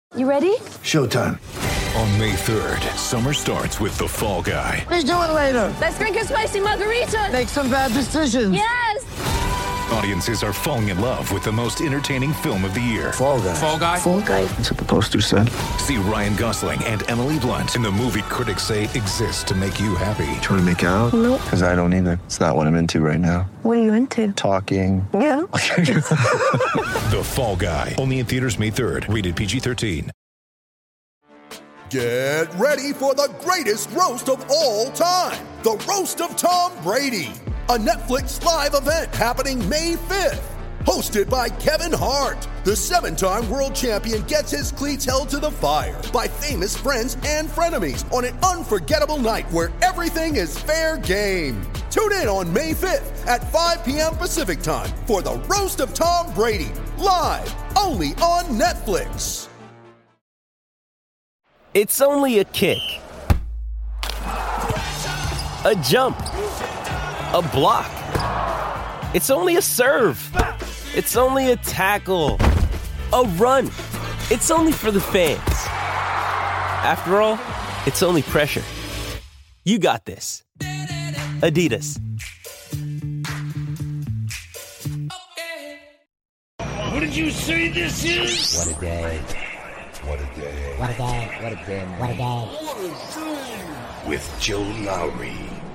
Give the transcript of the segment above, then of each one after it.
You ready? Showtime. On May 3rd, summer starts with The Fall Guy. Let's do it later. Let's drink a spicy margarita. Make some bad decisions. Yes! Audiences are falling in love with the most entertaining film of the year. Fall Guy. Fall Guy? Fall guy. That's what the poster said. See Ryan Gosling and Emily Blunt in the movie critics say exists to make you happy. Trying to make it out? Nope. Because I don't either. It's not what I'm into right now. What are you into? Talking. Yeah. The Fall Guy. Only in theaters May 3rd. Rated PG-13. Get ready for the greatest roast of all time. The Roast of Tom Brady. A Netflix live event happening May 5th. Hosted by Kevin Hart. The 7-time world champion gets his cleats held to the fire by famous friends and frenemies on an unforgettable night where everything is fair game. Tune in on May 5th at 5 p.m. Pacific time for the Roast of Tom Brady. Live only on Netflix. It's only a kick, a jump, a block. It's only a serve. It's only a tackle, a run. It's only for the fans. After all, it's only pressure. You got this. Adidas. What did you say this is? What a day. What a day. What a day. What a day. What a day. With Joe Lowry.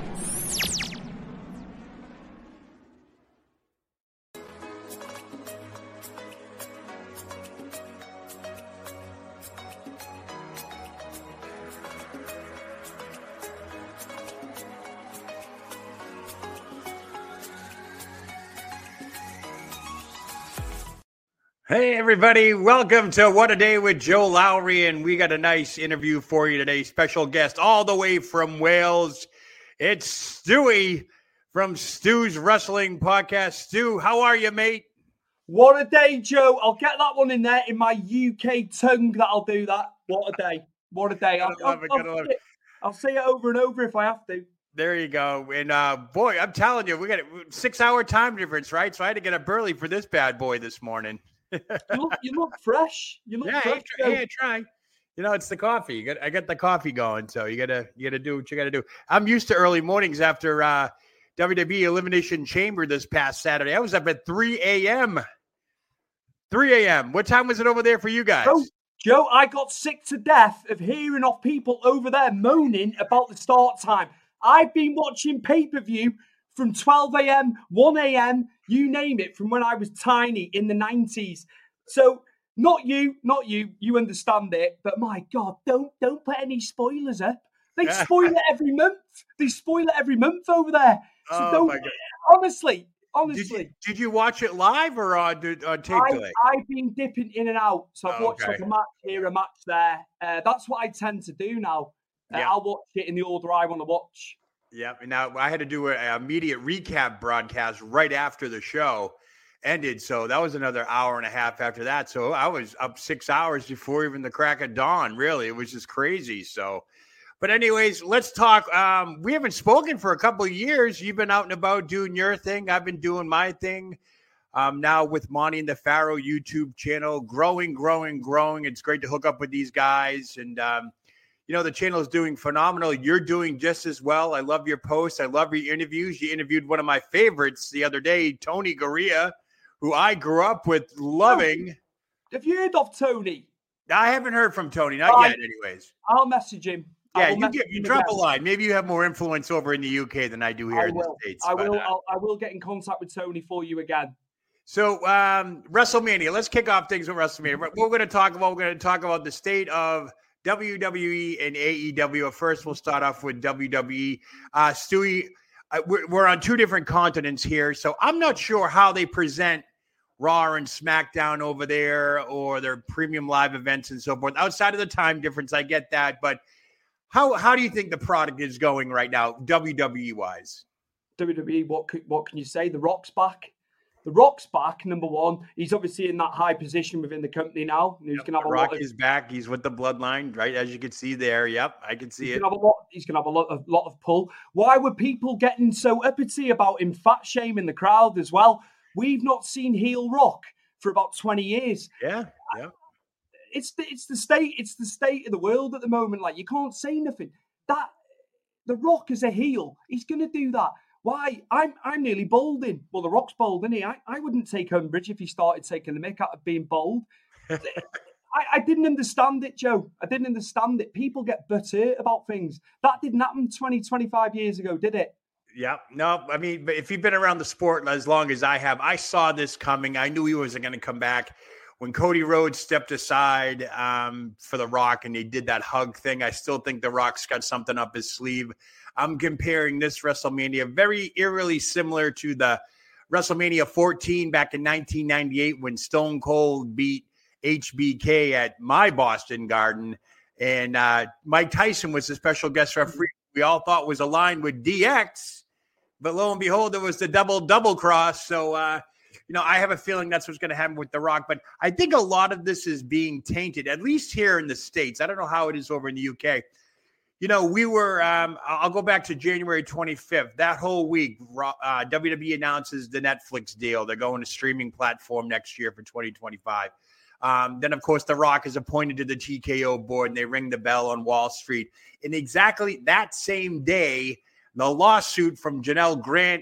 Hey, everybody. Welcome to What a Day with Joe Lowry. And we got a nice interview for you today. Special guest all the way from Wales. It's Stewie from Stu's Wrestling Podcast. Stu, how are you, mate? What a day, Joe. I'll get that one in there in my UK tongue that I'll do that. What a day. What a day. I'll say it over and over if I have to. There you go. And boy, I'm telling you, we got a 6-hour time difference, right? So I had to get up early for this bad boy this morning. You look fresh. You look fresh. I try. You know, it's the coffee. I got the coffee going, so you gotta do what you gotta do. I'm used to early mornings after WWE Elimination Chamber this past Saturday. I was up at 3 a.m. 3 a.m. What time was it over there for you guys? Joe, I got sick to death of hearing off people over there moaning about the start time. I've been watching pay-per-view from 12 a.m., 1 a.m., you name it, from when I was tiny in the 90s. So not you, you understand it, but my God, don't put any spoilers up. They spoil it every month. They spoil it every month over there. So don't, my God. Honestly. Did you watch it live or on tape delay? I've been dipping in and out. So I've watched like a match here, a match there. That's what I tend to do now. I'll watch it in the order I want to watch. Yep. And now I had to do an immediate recap broadcast right after the show ended. So that was another hour and a half after that. So I was up 6 hours before even the crack of dawn. Really, it was just crazy. So, but anyways, let's talk. We haven't spoken for a couple of years. You've been out and about doing your thing. I've been doing my thing. Now with Monty and the Pharaoh YouTube channel, growing. It's great to hook up with these guys. And, you know, the channel is doing phenomenal. You're doing just as well. I love your posts. I love your interviews. You interviewed one of my favorites the other day, Tony Garea, who I grew up with loving. Have you heard of Tony? I haven't heard from Tony. Not yet, anyways. I'll message him. Yeah, you drop a line. Maybe you have more influence over in the UK than I do here in the States. I will get in contact with Tony for you again. So, WrestleMania. Let's kick off things with WrestleMania. What we're going to talk about, the state of WWE and AEW. First, we'll start off with WWE. Stewie, we're on two different continents here, so I'm not sure how they present Raw and SmackDown over there or their premium live events and so forth. Outside of the time difference, I get that, but how do you think the product is going right now, WWE-wise? WWE, what can you say? The Rock's back. The Rock's back, number one. He's obviously in that high position within the company now. He's gonna have Rock is back. He's with the bloodline, right? As you can see there. Yep, I can see it. He's gonna have a lot of pull. Why were people getting so uppity about him fat shaming the crowd as well? We've not seen heel Rock for about 20 years. Yeah. it's the state of the world at the moment. Like, you can't say nothing. That The Rock is a heel. He's going to do that. Why? I'm nearly balding. Well, The Rock's bald, isn't he? I wouldn't take umbrage if he started taking the mick out of being bald. I didn't understand it, Joe. I didn't understand it. People get butthurt about things. That didn't happen 20, 25 years ago, did it? Yeah, no, I mean, but if you've been around the sport as long as I have, I saw this coming. I knew he wasn't going to come back. When Cody Rhodes stepped aside for The Rock and he did that hug thing, I still think The Rock's got something up his sleeve. I'm comparing this WrestleMania very eerily similar to the WrestleMania 14 back in 1998 when Stone Cold beat HBK at my Boston Garden. And Mike Tyson was the special guest referee we all thought was aligned with DX. But lo and behold, it was the double cross. So, I have a feeling that's what's going to happen with The Rock. But I think a lot of this is being tainted, at least here in the States. I don't know how it is over in the UK. We were, I'll go back to January 25th. That whole week, WWE announces the Netflix deal. They're going to streaming platform next year for 2025. Then, of course, The Rock is appointed to the TKO board, and they ring the bell on Wall Street. And exactly that same day, the lawsuit from Janelle Grant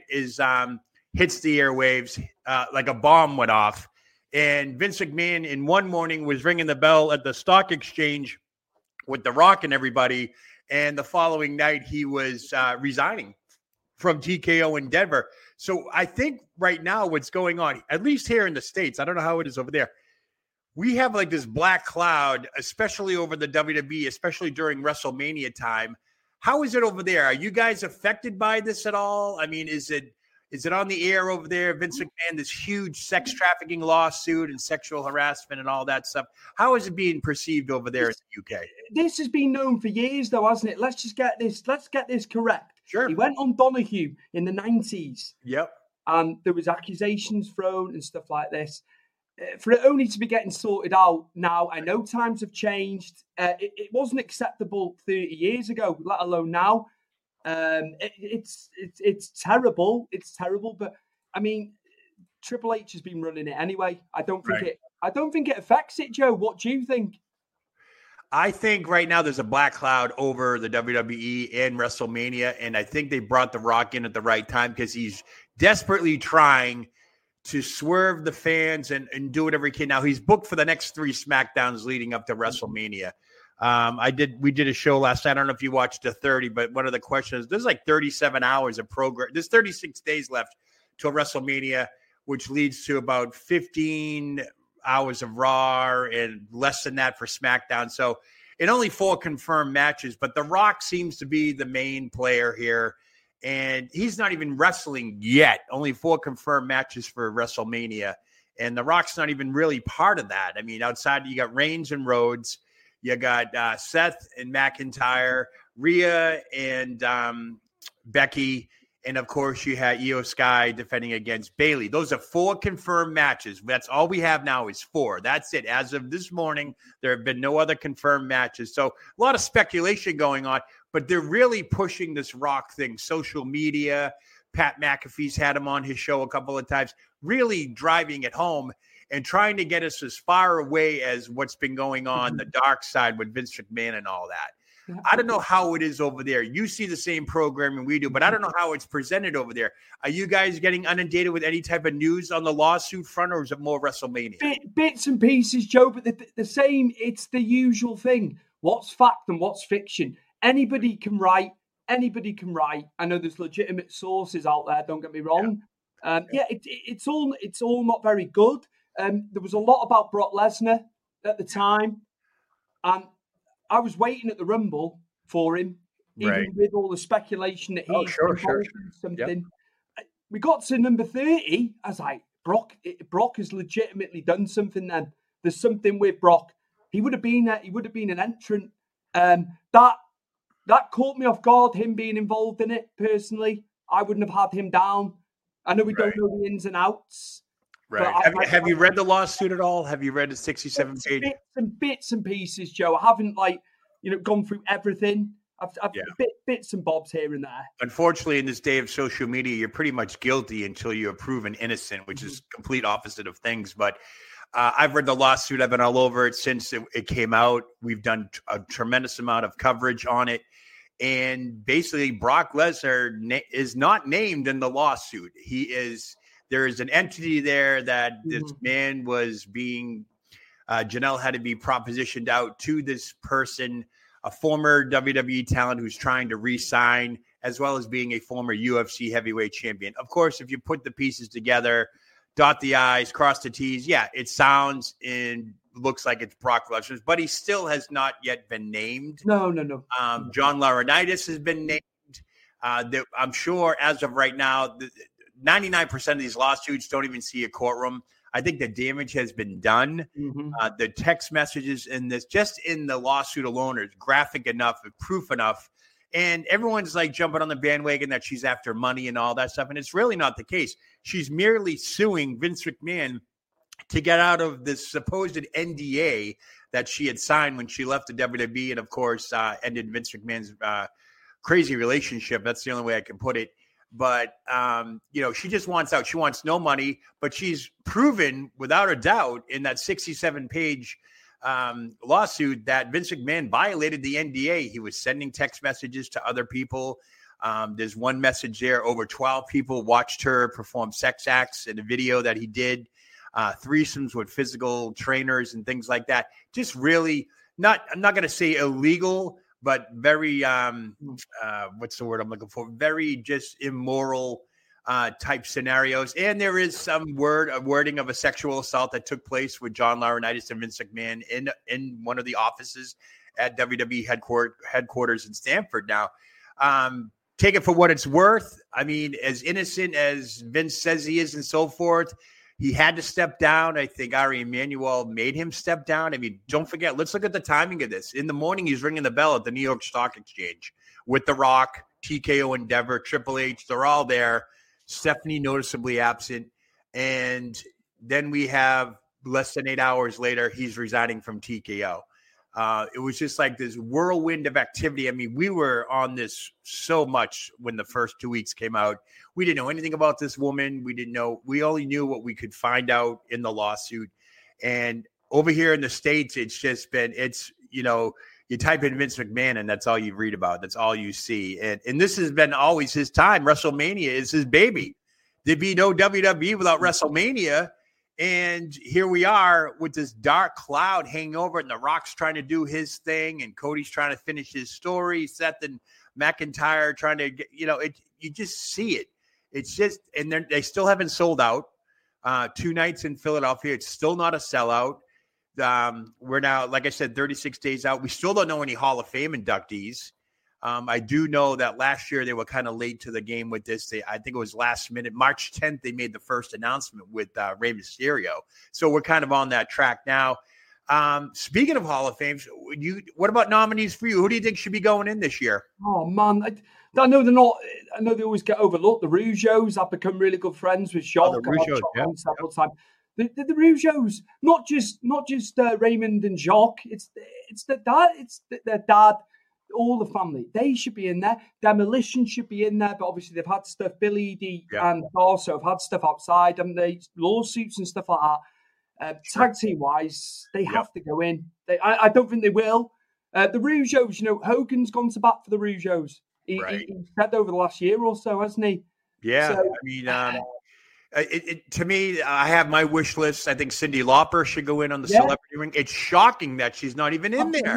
hits the airwaves like a bomb went off. And Vince McMahon in one morning was ringing the bell at the stock exchange with The Rock and everybody. And the following night, he was resigning from TKO in Denver. So I think right now what's going on, at least here in the States, I don't know how it is over there, we have like this black cloud, especially over the WWE, especially during WrestleMania time. How is it over there? Are you guys affected by this at all? I mean, is it on the air over there? Vince McMahon, this huge sex trafficking lawsuit and sexual harassment and all that stuff. How is it being perceived over there in the UK? This has been known for years, though, hasn't it? Let's get this correct. Sure. He went on Donahue in the 90s. Yep. And there was accusations thrown and stuff like this. For it only to be getting sorted out now, I know times have changed. It wasn't acceptable 30 years ago, let alone now. It's terrible. It's terrible. But I mean, Triple H has been running it anyway. I don't think it affects it, Joe. What do you think? I think right now there's a black cloud over the WWE and WrestleMania, and I think they brought The Rock in at the right time because he's desperately trying to swerve the fans and do whatever he can. Now, he's booked for the next 3 SmackDowns leading up to WrestleMania. We did a show last night. I don't know if you watched the 30, but one of the questions, there's like 37 hours of program. There's 36 days left till WrestleMania, which leads to about 15 hours of Raw and less than that for SmackDown. So it only 4 confirmed matches, but The Rock seems to be the main player here. And he's not even wrestling yet. Only 4 confirmed matches for WrestleMania. And The Rock's not even really part of that. I mean, outside, you got Reigns and Rhodes. You got Seth and McIntyre, Rhea and Becky. And, of course, you had Io Sky defending against Bayley. Those are 4 confirmed matches. That's all we have now is 4. That's it. As of this morning, there have been no other confirmed matches. So a lot of speculation going on. But they're really pushing this Rock thing. Social media, Pat McAfee's had him on his show a couple of times, really driving it home and trying to get us as far away as what's been going on the dark side with Vince McMahon and all that. I don't know how it is over there. You see the same programming we do, but I don't know how it's presented over there. Are you guys getting inundated with any type of news on the lawsuit front, or is it more WrestleMania? Bits and pieces, Joe, but the same, it's the usual thing. What's fact and what's fiction? Anybody can write. Anybody can write. I know there's legitimate sources out there. Don't get me wrong. It's all not very good. There was a lot about Brock Lesnar at the time, and I was waiting at the Rumble for him, even with all the speculation that he's involved in something. Yep. We got to number 30. I was like, Brock has legitimately done something. Then there's something with Brock. He would have been an entrant. That caught me off guard, him being involved in it, personally. I wouldn't have had him down. I know we don't know the ins and outs. Right. Have you read the lawsuit at all? Have you read the 67 page? Bits and pieces, Joe. I haven't, gone through everything. I've bits and bobs here and there. Unfortunately, in this day of social media, you're pretty much guilty until you're proven innocent, which is complete opposite of things. But I've read the lawsuit. I've been all over it since it came out. We've done a tremendous amount of coverage on it. And basically, Brock Lesnar is not named in the lawsuit. There is an entity there that this man was being, Janelle had to be propositioned out to this person, a former WWE talent who's trying to re-sign, as well as being a former UFC heavyweight champion. Of course, if you put the pieces together, dot the I's, cross the T's, yeah, it sounds and looks like it's Brock Lesnar, but he still has not yet been named. No. John Laurinaitis has been named. I'm sure as of right now, 99% of these lawsuits don't even see a courtroom. I think the damage has been done. The text messages in this, just in the lawsuit alone, is graphic enough, proof enough. And everyone's like jumping on the bandwagon that she's after money and all that stuff. And it's really not the case. She's merely suing Vince McMahon to get out of this supposed NDA that she had signed when she left the WWE. And of course, ended Vince McMahon's crazy relationship. That's the only way I can put it. But, she just wants out. She wants no money, but she's proven without a doubt in that 67-page lawsuit that Vince McMahon violated the NDA. He was sending text messages to other people. There's one message there. Over 12 people watched her perform sex acts in a video that he did, threesomes with physical trainers and things like that. Just really I'm not going to say illegal, but very, what's the word I'm looking for? Very just immoral type scenarios. And there is some wording of a sexual assault that took place with John Laurinaitis and Vince McMahon in one of the offices at WWE headquarters in Stamford. Now, take it for what it's worth. I mean, as innocent as Vince says he is and so forth, he had to step down. I think Ari Emanuel made him step down. I mean, don't forget, let's look at the timing of this. In the morning, he's ringing the bell at the New York Stock Exchange with The Rock, TKO Endeavor, Triple H. They're all there. Stephanie noticeably absent. And then we have less than 8 hours later, he's resigning from TKO. It was just like this whirlwind of activity. I mean, we were on this so much when the first 2 weeks came out. We didn't know anything about this woman. We only knew what we could find out in the lawsuit. And over here in the States, it's just been, you type in Vince McMahon and that's all you read about. That's all you see. And this has been always his time. WrestleMania is his baby. There'd be no WWE without WrestleMania. And here we are with this dark cloud hanging over it, and The Rock's trying to do his thing, and Cody's trying to finish his story. Seth and McIntyre trying to get, you just see it. It's just, and they still haven't sold out. 2 nights in Philadelphia. It's still not a sellout. We're now, like I said, 36 days out. We still don't know any Hall of Fame inductees. I do know that last year they were kind of late to the game with this. I think it was last minute. March 10th, they made the first announcement with Rey Mysterio. So we're kind of on that track now. Speaking of Hall of Fames, what about nominees for you? Who do you think should be going in this year? Oh, man. I know they're not. I know they always get overlooked. The Rougeaus have become really good friends with Jacques. Several times. The Rougeaus, not just Raymond and Jacques. It's their dad. All the family, they should be in there. Demolition should be in there, but obviously they've had stuff. Billy D and also have had stuff outside, and they lawsuits and stuff like that. Tag team wise, they have to go in. I don't think they will. The Rougeaus, Hogan's gone to bat for the Rougeaus. He said over the last year or so, hasn't he? Yeah, so, I mean, to me, I have my wish list. I think Cyndi Lauper should go in on the celebrity ring. It's shocking that she's not even in there.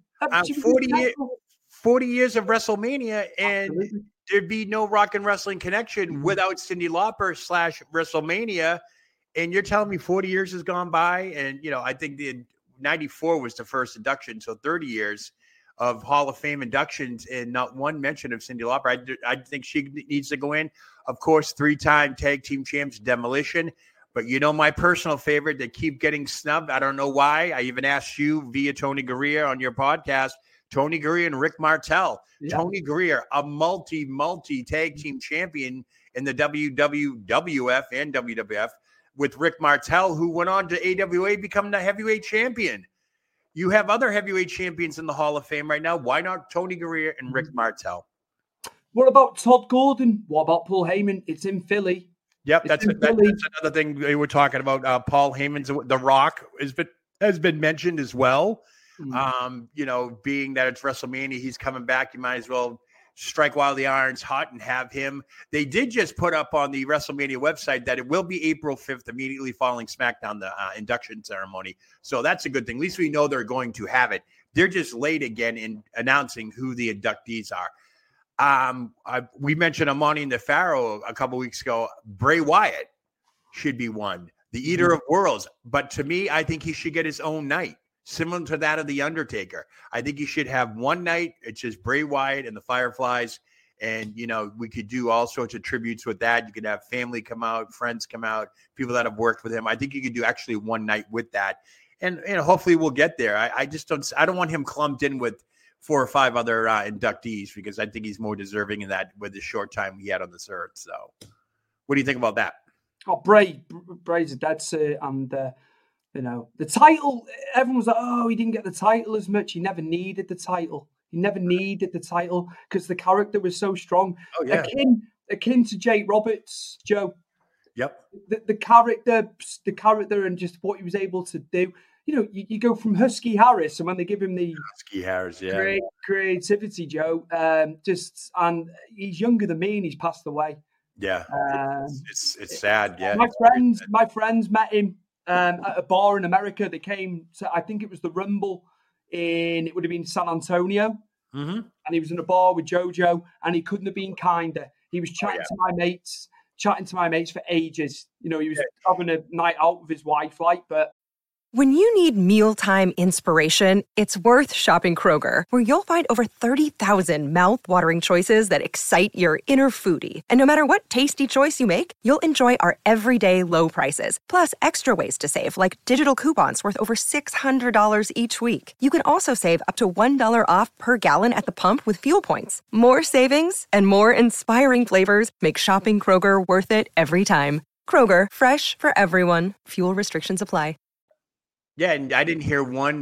40 years of WrestleMania, and there'd be no Rock and Wrestling Connection without Cyndi Lauper / WrestleMania. And you're telling me 40 years has gone by, and I think the 94 was the first induction, so 30 years of Hall of Fame inductions, and not one mention of Cyndi Lauper. I think she needs to go in. Of course, 3-time tag team champs, Demolition. But my personal favorite, they keep getting snubbed. I don't know why. I even asked you via Tony Gurria on your podcast, Tony Gurria and Rick Martel. Yeah. Tony Gurria, a multi tag team champion in the WWF and WWF, with Rick Martel, who went on to AWA, become the heavyweight champion. You have other heavyweight champions in the Hall of Fame right now. Why not Tony Gurria and Rick Martel? What about Todd Gordon? What about Paul Heyman? It's in Philly. Yep, that's another thing they were talking about. Paul Heyman's The Rock has been mentioned as well. You know, being that it's WrestleMania, he's coming back. You might as well strike while the iron's hot and have him. They did just put up on the WrestleMania website that it will be April 5th, immediately following SmackDown, the induction ceremony. So that's a good thing. At least we know they're going to have it. They're just late again in announcing who the inductees are. We mentioned Amani and the Pharaoh a couple weeks ago. Bray Wyatt should be one, the Eater of Worlds. But to me, I think he should get his own night, similar to that of The Undertaker. I think he should have one night. It's just Bray Wyatt and the Fireflies. And, you know, we could do all sorts of tributes with that. You could have family come out, friends come out, people that have worked with him. I think you could do actually one night with that. And hopefully we'll get there. I don't want him clumped in with 4 or 5 other inductees, because I think he's more deserving of that with the short time he had on this earth. So what do you think about that? Oh, Bray's a dead cert. And, you know, the title, everyone's like, oh, he didn't get the title as much. He never needed the title. Because the character was so strong. Oh, yeah. Akin to Jake Roberts, Joe. Yep. The character and just what he was able to do. You know, you go from Husky Harris, and when they give him the Husky Harris, yeah, great creativity, Joe, and he's younger than me, and he's passed away. Yeah, it's sad. Yeah, my friends met him at a bar in America. They came to, I think it was the Rumble it would have been San Antonio, and he was in a bar with JoJo, and he couldn't have been kinder. He was chatting to my mates for ages. You know, he was having a night out with his wife, but. When you need mealtime inspiration, it's worth shopping Kroger, where you'll find over 30,000 mouth-watering choices that excite your inner foodie. And no matter what tasty choice you make, you'll enjoy our everyday low prices, plus extra ways to save, like digital coupons worth over $600 each week. You can also save up to $1 off per gallon at the pump with fuel points. More savings and more inspiring flavors make shopping Kroger worth it every time. Kroger, fresh for everyone. Fuel restrictions apply. Yeah, and I haven't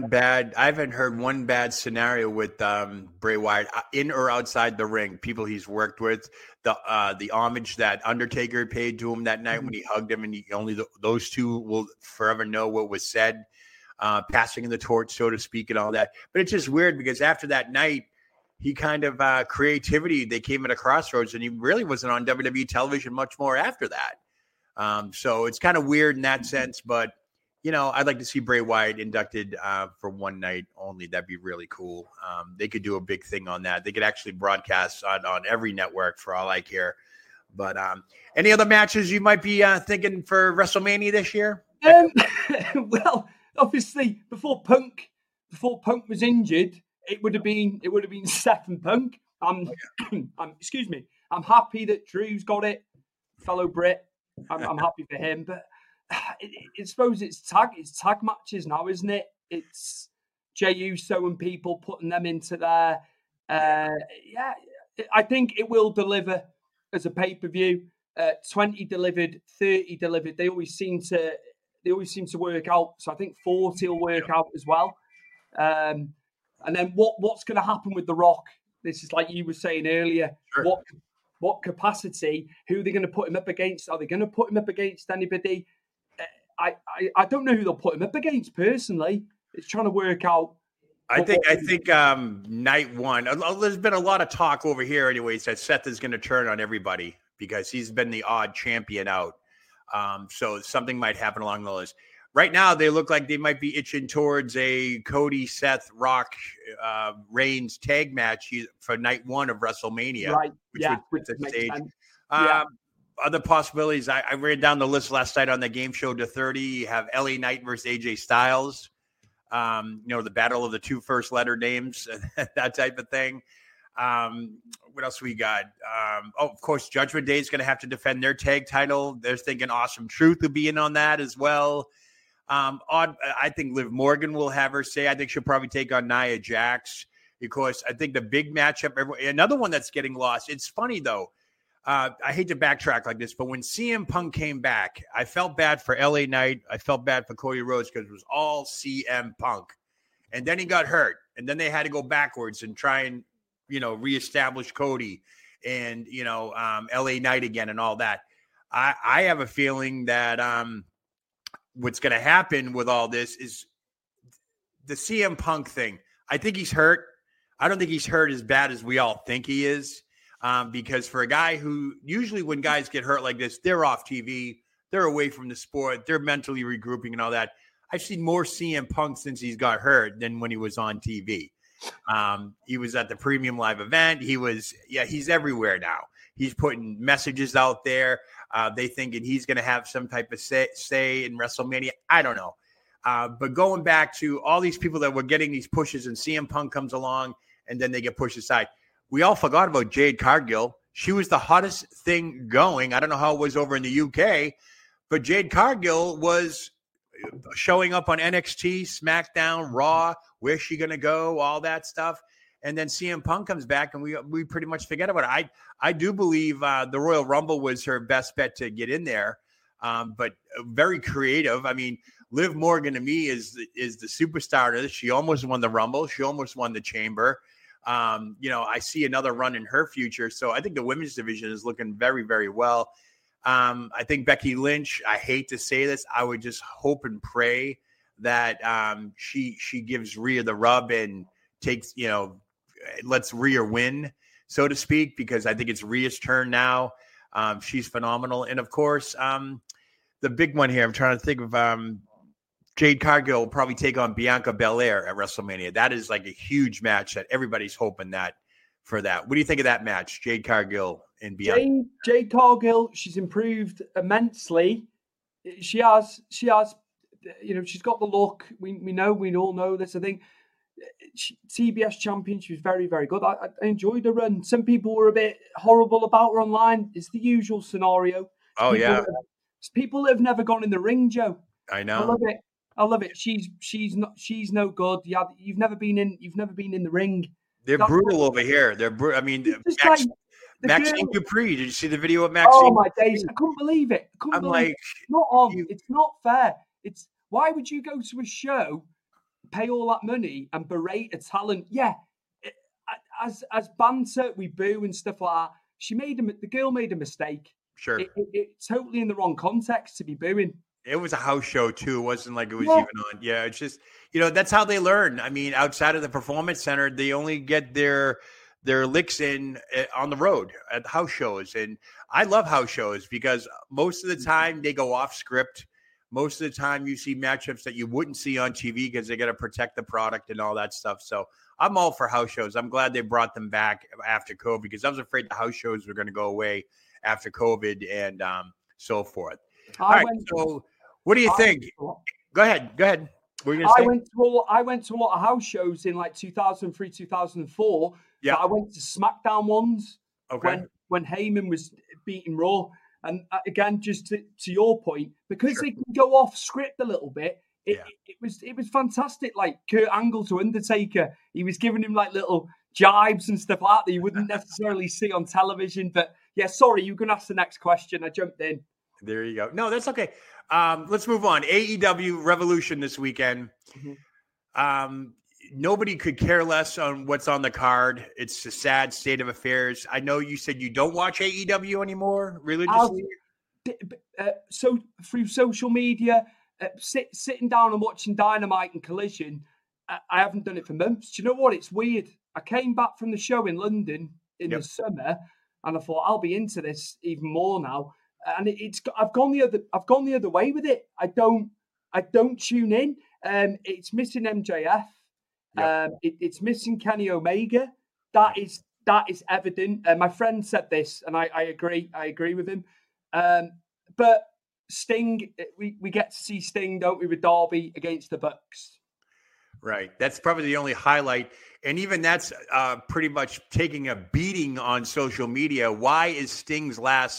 heard one bad scenario with Bray Wyatt in or outside the ring. People he's worked with, the homage that Undertaker paid to him that night when he hugged him, and those two will forever know what was said, passing the torch, so to speak, and all that. But it's just weird because after that night, he kind of creativity. They came at a crossroads, and he really wasn't on WWE television much more after that. So it's kind of weird in that sense, but. You know, I'd like to see Bray Wyatt inducted for one night only. That'd be really cool. They could do a big thing on that. They could actually broadcast on every network for all I care. But any other matches you might be thinking for WrestleMania this year? Well, obviously, before Punk was injured, it would have been Seth and Punk. Excuse me. I'm happy that Drew's got it, fellow Brit. I'm happy for him, but. I suppose it's tag matches now, isn't it? It's Jey Uso and people putting them into there. I think it will deliver as a pay-per-view. 20 delivered, 30 delivered. They always seem to work out. So I think 40 will work out as well. And then what's going to happen with The Rock? This is like you were saying earlier. Sure. What capacity? Who are they going to put him up against? Are they going to put him up against anybody? I don't know who they'll put him up against personally. It's trying to work out. I think night one, there's been a lot of talk over here anyways that Seth is going to turn on everybody because he's been the odd champion out. So something might happen along those lines. Right now, they look like they might be itching towards a Cody, Seth, Rock, Reigns tag match for night one of WrestleMania. Right. Which makes sense. Other possibilities, I ran down the list last night on the game show to 30. You have LA Knight versus AJ Styles. The battle of the 2 first letter names, that type of thing. What else we got? Of course, Judgment Day is going to have to defend their tag title. They're thinking Awesome Truth will be in on that as well. I think Liv Morgan will have her say. I think she'll probably take on Nia Jax because I think the big matchup, another one that's getting lost. It's funny, though. I hate to backtrack like this, but when CM Punk came back, I felt bad for LA Knight. I felt bad for Cody Rhodes because it was all CM Punk. And then he got hurt. And then they had to go backwards and try and, reestablish Cody and, LA Knight again and all that. I have a feeling that what's going to happen with all this is the CM Punk thing. I think he's hurt. I don't think he's hurt as bad as we all think he is, because for a guy who usually when guys get hurt like this, they're off TV, they're away from the sport, they're mentally regrouping and all that. I've seen more CM Punk since he's got hurt than when he was on TV. He was at the Premium Live event. He's everywhere now. He's putting messages out there. They thinking he's going to have some type of say in WrestleMania. I don't know. But going back to all these people that were getting these pushes and CM Punk comes along and then they get pushed aside. We all forgot about Jade Cargill. She was the hottest thing going. I don't know how it was over in the UK, but Jade Cargill was showing up on NXT, SmackDown, Raw. Where's she going to go? All that stuff. And then CM Punk comes back and we pretty much forget about it. I do believe the Royal Rumble was her best bet to get in there, but very creative. I mean, Liv Morgan to me is the superstar of this. She almost won the Rumble. She almost won the Chamber. I see another run in her future. So I think the women's division is looking very, very well. I think Becky Lynch, I hate to say this, I would just hope and pray that she gives Rhea the rub and takes, lets Rhea win, so to speak, because I think it's Rhea's turn now. She's phenomenal. And of course, the big one here, I'm trying to think of Jade Cargill will probably take on Bianca Belair at WrestleMania. That is like a huge match that everybody's hoping for that. What do you think of that match, Jade Cargill and Bianca? Jade Cargill, she's improved immensely. She has, she's got the look. We all know this. I think TBS champion, she was very, very good. I enjoyed her run. Some people were a bit horrible about her online. It's the usual scenario. People that have never gone in the ring, Joe. I know. I love it. She's no good. You've never been in the ring. They're brutal over here. They're brutal. I mean, Maxine Dupree. Did you see the video of Maxine? Oh my days! I couldn't believe it. It's not fair. It's why would you go to a show, pay all that money, and berate a talent? Yeah, as banter, we boo and stuff like that. The girl made a mistake. Sure, it's totally in the wrong context to be booing. It was a house show too. It wasn't like it was even on. Yeah, it's just, that's how they learn. I mean, outside of the Performance Center, they only get their licks in on the road at house shows. And I love house shows because most of the time they go off script. Most of the time you see matchups that you wouldn't see on TV because they got to protect the product and all that stuff. So I'm all for house shows. I'm glad they brought them back after COVID because I was afraid the house shows were going to go away after COVID and so forth. All right, so what do you think? Go ahead. What were you gonna say? I went to a lot of house shows in like 2003, 2004. Yeah. I went to SmackDown ones. Okay. When Heyman was beating Raw, and again, just to your point, because they can go off script a little bit. It was fantastic. Like Kurt Angle to Undertaker, he was giving him like little jibes and stuff like that you wouldn't necessarily see on television. But yeah, sorry, you can ask the next question. I jumped in. There you go. No, that's okay. Let's move on. AEW Revolution this weekend. Mm-hmm. Nobody could care less on what's on the card. It's a sad state of affairs. I know you said you don't watch AEW anymore religiously. So through social media, sitting down and watching Dynamite and Collision, I haven't done it for months. Do you know what? It's weird. I came back from the show in London in the summer, and I thought I'll be into this even more now. And I've gone the other way with it. I don't tune in. It's missing MJF. Yep. It's missing Kenny Omega. That is evident. My friend said this, and I agree. I agree with him. But Sting, we get to see Sting, don't we, with Darby against the Bucks? Right. That's probably the only highlight. And even that's pretty much taking a beating on social media. Why is Sting's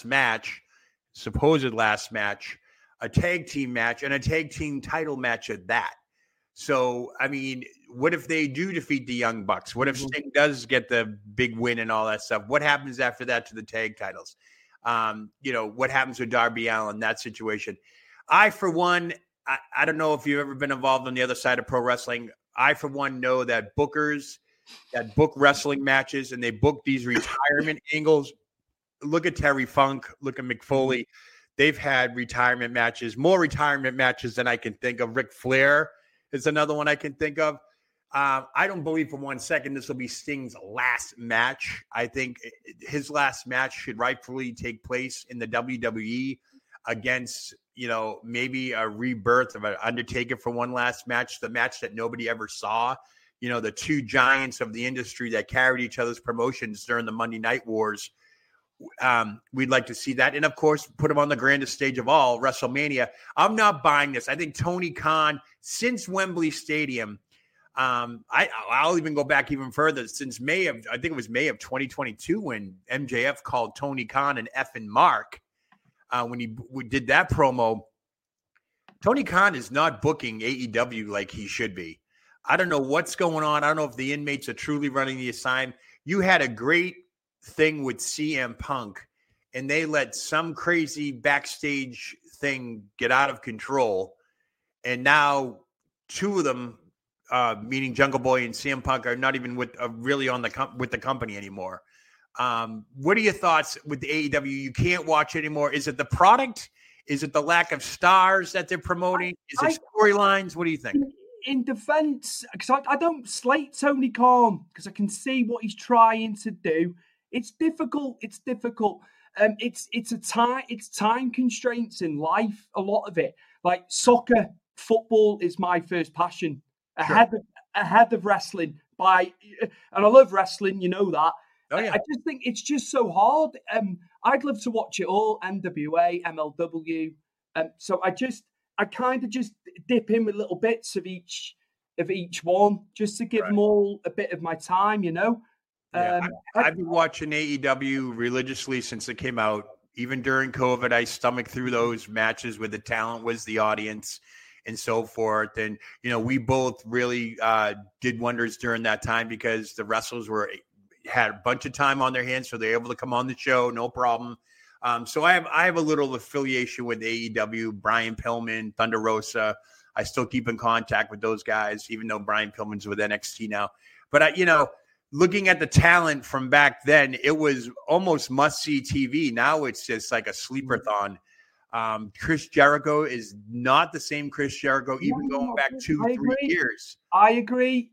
supposed last match, a tag team match and a tag team title match at that? So, I mean, what if they do defeat the Young Bucks? What if Sting does get the big win and all that stuff? What happens after that to the tag titles? What happens with Darby Allin, that situation? I, for one, I don't know if you've ever been involved on the other side of pro wrestling. I, for one, know that bookers that book wrestling matches and they book these retirement angles. Look at Terry Funk. Look at Mick Foley. they've had retirement matches, more retirement matches than I can think of. Ric Flair is another one I can think of. I don't believe for 1 second this will be Sting's last match. I think his last match should rightfully take place in the WWE against, maybe a rebirth of an Undertaker for one last match, the match that nobody ever saw. The two giants of the industry that carried each other's promotions during the Monday Night Wars. We'd like to see that. And, of course, put him on the grandest stage of all, WrestleMania. I'm not buying this. I think Tony Khan, since Wembley Stadium, I'll even go back even further. Since May of 2022 when MJF called Tony Khan an effing mark when he did that promo. Tony Khan is not booking AEW like he should be. I don't know what's going on. I don't know if the inmates are truly running the assignment. You had a great thing with CM Punk, and they let some crazy backstage thing get out of control. And now two of them, meaning Jungle Boy and CM Punk, are not even with really on with the company anymore. What are your thoughts with the AEW? You can't watch it anymore. Is it the product? Is it the lack of stars that they're promoting? Is it storylines? What do you think? In defense, because I don't slate Tony Khan because I can see what he's trying to do. It's difficult. It's time constraints in life. A lot of it, like soccer, football, is my first passion. Ahead of wrestling, and I love wrestling. You know that. Oh, yeah. I just think it's just so hard. I'd love to watch it all. NWA, MLW. So I kind of just dip in with little bits of each one, just to give them all a bit of my time. I've been watching AEW religiously since it came out. Even during COVID, I stomached through those matches where the talent was the audience and so forth. And, we both really did wonders during that time because the wrestlers had a bunch of time on their hands, so they're able to come on the show, no problem. So I have a little affiliation with AEW, Brian Pillman, Thunder Rosa. I still keep in contact with those guys, even though Brian Pillman's with NXT now. But, looking at the talent from back then, it was almost must-see TV. Now it's just like a sleeper-thon. Chris Jericho is not the same Chris Jericho, even going back 2-3 years. I agree.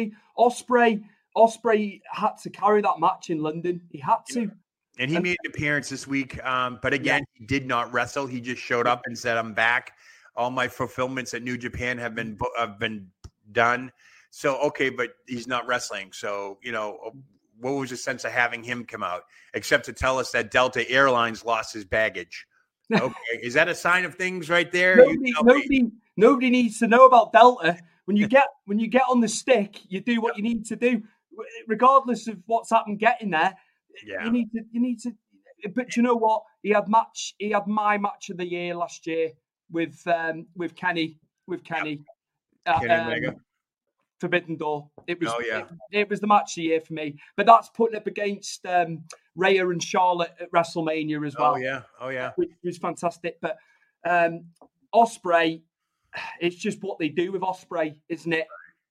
Ospreay had to carry that match in London. He had to. And he made an appearance this week. But again, he did not wrestle. He just showed up and said, I'm back. All my fulfillments at New Japan have been done. So, okay, but he's not wrestling. So, what was the sense of having him come out? Except to tell us that Delta Airlines lost his baggage. Okay, is that a sign of things right there? Nobody needs to know about Delta. When you get on the stick, you do what you need to do, regardless of what's happened getting there. Yeah. You need to. But you know what? He had my match of the year last year with Kenny. Kenny Omega. Forbidden Door. It was the match of the year for me. But that's putting up against Rhea and Charlotte at WrestleMania as well. Oh yeah. Which was fantastic. But Ospreay, it's just what they do with Ospreay, isn't it?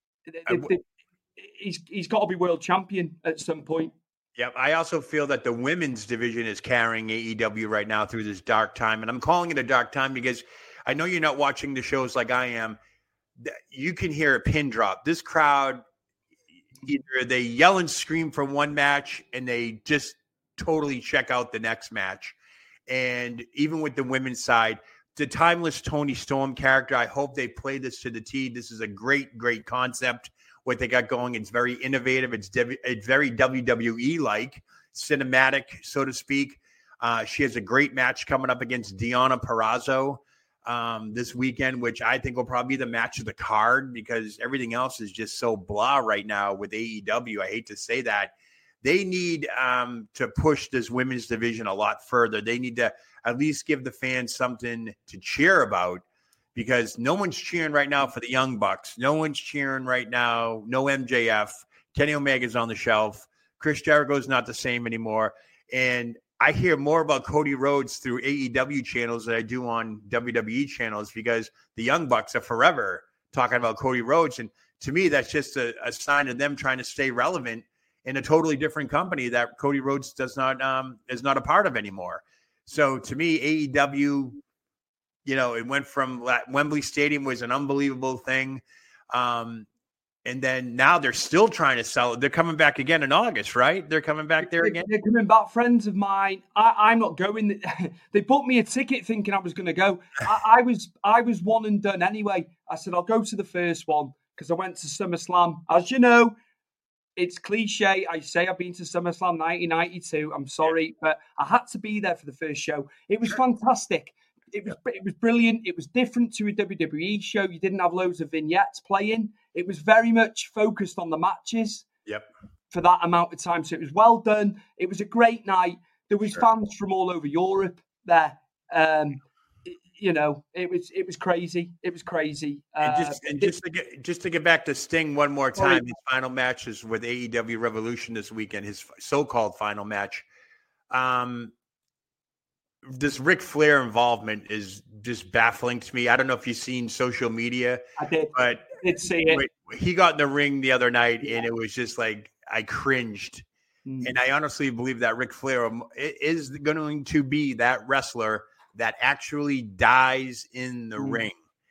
He's got to be world champion at some point. Yep. I also feel that the women's division is carrying AEW right now through this dark time. And I'm calling it a dark time because I know you're not watching the shows like I am. You can hear a pin drop. This crowd, either they yell and scream for one match and they just totally check out the next match. And even with the women's side, the timeless Toni Storm character, I hope they play this to the T. This is a great, great concept. What they got going, it's very innovative. It's very WWE-like, cinematic, so to speak. She has a great match coming up against Deonna Purrazzo this weekend, which I think will probably be the match of the card because everything else is just so blah right now with AEW. I hate to say that. They need to push this women's division a lot further. They need to at least give the fans something to cheer about because no one's cheering right now for the Young Bucks. No one's cheering right now. No MJF. Kenny Omega's on the shelf. Chris Jericho's not the same anymore. And I hear more about Cody Rhodes through AEW channels than I do on WWE channels because the Young Bucks are forever talking about Cody Rhodes. And to me, that's just a sign of them trying to stay relevant in a totally different company that Cody Rhodes is not a part of anymore. So to me, AEW, it went from Wembley Stadium was an unbelievable thing. And then now they're still trying to sell it. They're coming back again in August, right? They're coming back there again? They're coming back. Friends of mine, I'm not going. They bought me a ticket thinking I was going to go. I was one and done anyway. I said, I'll go to the first one because I went to SummerSlam. As you know, it's cliche. I say I've been to SummerSlam 1992. I'm sorry, but I had to be there for the first show. It was fantastic. It was brilliant. It was different to a WWE show. You didn't have loads of vignettes playing. It was very much focused on the matches. Yep. For that amount of time. So it was well done. It was a great night. There was fans from all over Europe there. It was crazy. It was crazy. Just to get back to Sting one more time, his final match is with AEW Revolution this weekend, his so-called final match. This Ric Flair involvement is just baffling to me. I don't know if you've seen social media. I did. But I did see it. He got in the ring the other night, and it was just like I cringed. And I honestly believe that Ric Flair is going to be that wrestler that actually dies in the ring.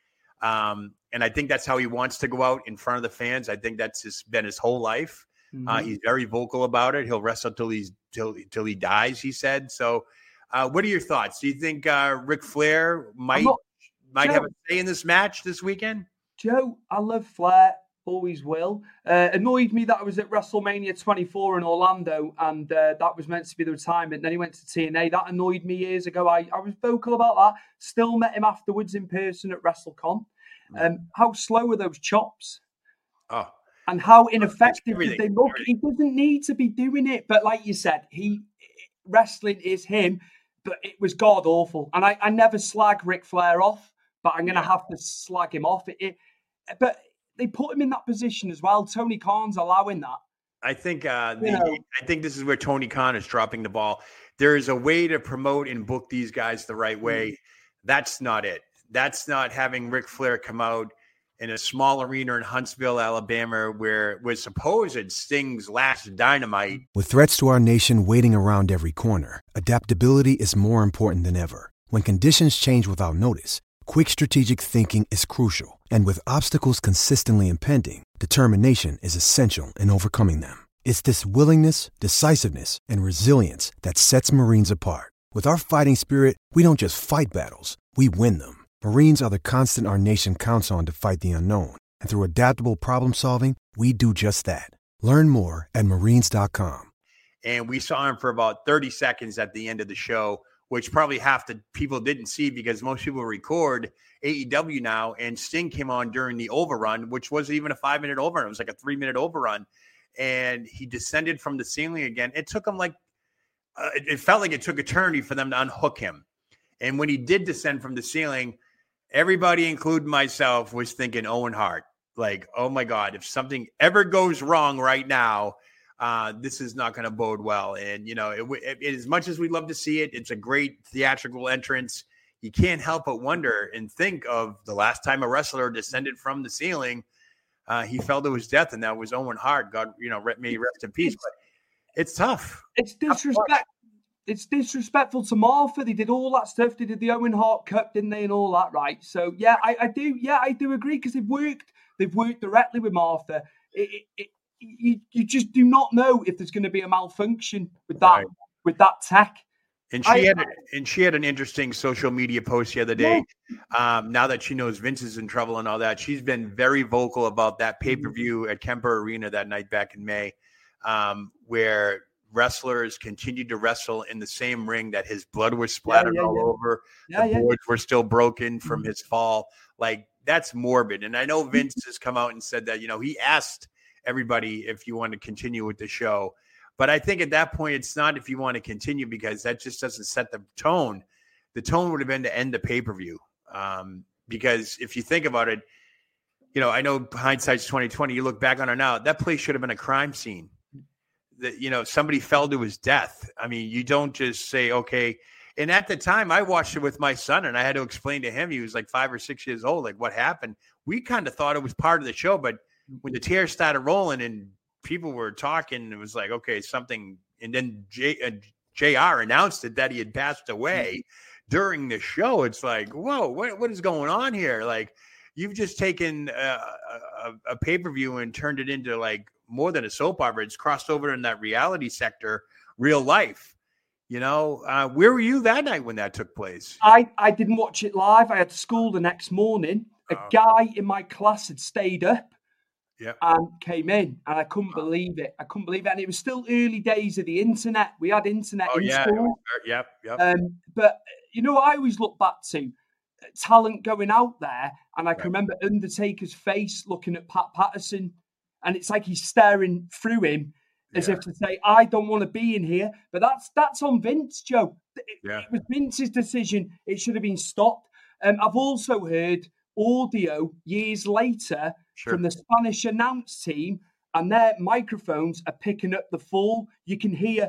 And I think that's how he wants to go out in front of the fans. I think that's been his whole life. He's very vocal about it. He'll wrestle till he dies, he said. So what are your thoughts? Do you think Ric Flair might have a say in this match this weekend? Joe, I love Flair. Always will. Annoyed me that I was at WrestleMania 24 in Orlando and that was meant to be the retirement. Then he went to TNA. That annoyed me years ago. I was vocal about that. Still met him afterwards in person at WrestleCon. How slow are those chops? Oh. And how ineffective did they look? He doesn't need to be doing it. But like you said, wrestling is him. But it was god awful. And I never slag Ric Flair off, but I'm going to have to slag him off. But they put him in that position as well. Tony Khan's allowing that. I think I think this is where Tony Khan is dropping the ball. There is a way to promote and book these guys the right way. That's not it. That's not having Ric Flair come out in a small arena in Huntsville, Alabama, where it was supposed Sting's last Dynamite. With threats to our nation waiting around every corner, adaptability is more important than ever. When conditions change without notice, quick strategic thinking is crucial. And with obstacles consistently impending, determination is essential in overcoming them. It's this willingness, decisiveness, and resilience that sets Marines apart. With our fighting spirit, we don't just fight battles, we win them. Marines are the constant our nation counts on to fight the unknown. And through adaptable problem solving, we do just that. Learn more at Marines.com. And we saw him for about 30 seconds at the end of the show, which probably half the people didn't see because most people record AEW now, and Sting came on during the overrun, which wasn't even a 5-minute overrun. It was like a 3-minute overrun, and he descended from the ceiling again. It took him it felt like it took eternity for them to unhook him. And when he did descend from the ceiling, everybody, including myself, was thinking Owen Hart. Like, oh my God, if something ever goes wrong right now, this is not going to bode well. And, as much as we'd love to see it, it's a great theatrical entrance. You can't help but wonder and think of the last time a wrestler descended from the ceiling. He fell to his death, and that was Owen Hart. God, may he rest in peace. But it's tough. It's disrespect. It's disrespectful to Martha. They did all that stuff. They did the Owen Hart Cup, didn't they, and all that, right? So yeah, I do. Yeah, I do agree because they've worked directly with Martha. You just do not know if there's going to be a malfunction with that tech. And she had an interesting social media post the other day. Now that she knows Vince is in trouble and all that, she's been very vocal about that pay-per-view at Kemper Arena that night back in May, where wrestlers continued to wrestle in the same ring that his blood was splattered all over. The boards were still broken from his fall. Like, that's morbid. And I know Vince has come out and said that, he asked everybody if you want to continue with the show. But I think at that point, it's not if you want to continue, because that just doesn't set the tone. The tone would have been to end the pay-per-view. Because if you think about it, I know hindsight's 20/20. You look back on it now, that place should have been a crime scene. That, somebody fell to his death. I mean, you don't just say, okay. And at the time, I watched it with my son, and I had to explain to him, he was like 5 or 6 years old, like what happened. We kind of thought it was part of the show, but when the tears started rolling and people were talking, it was like, okay, something. And then JR announced it that he had passed away during the show, it's like, whoa, what is going on here? Like, you've just taken a pay-per-view and turned it into like more than a soap opera. It's crossed over in that reality sector, real life. You know, where were you that night when that took place? I didn't watch it live. I had school the next morning. A guy in my class had stayed up and came in, and I couldn't believe it. And it was still early days of the internet. We had internet in school. Yep. But, you know, I always look back to talent going out there, and I can remember Undertaker's face looking at Pat Patterson, and it's like he's staring through him as if to say, I don't want to be in here. But that's on Vince, Joe. It was Vince's decision. It should have been stopped. I've also heard audio years later from the Spanish announce team, and their microphones are picking up the fall. You can hear.